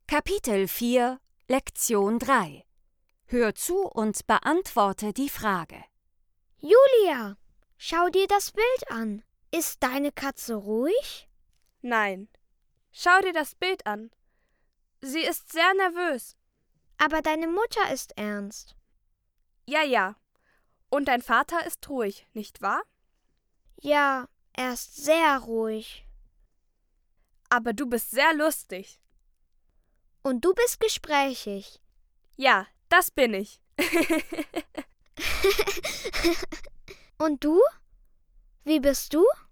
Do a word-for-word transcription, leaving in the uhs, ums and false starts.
Kapitel vier, Lektion drei. Hör zu und beantworte die Frage. Julia, schau dir das Bild an. Ist deine Katze ruhig? Nein. Schau dir das Bild an. Sie ist sehr nervös. Aber deine Mutter ist ernst. Ja, ja. Und dein Vater ist ruhig, nicht wahr? Ja, er ist sehr ruhig. Aber du bist sehr lustig. Und du bist gesprächig. Ja, das bin ich. Und du? Wie bist du?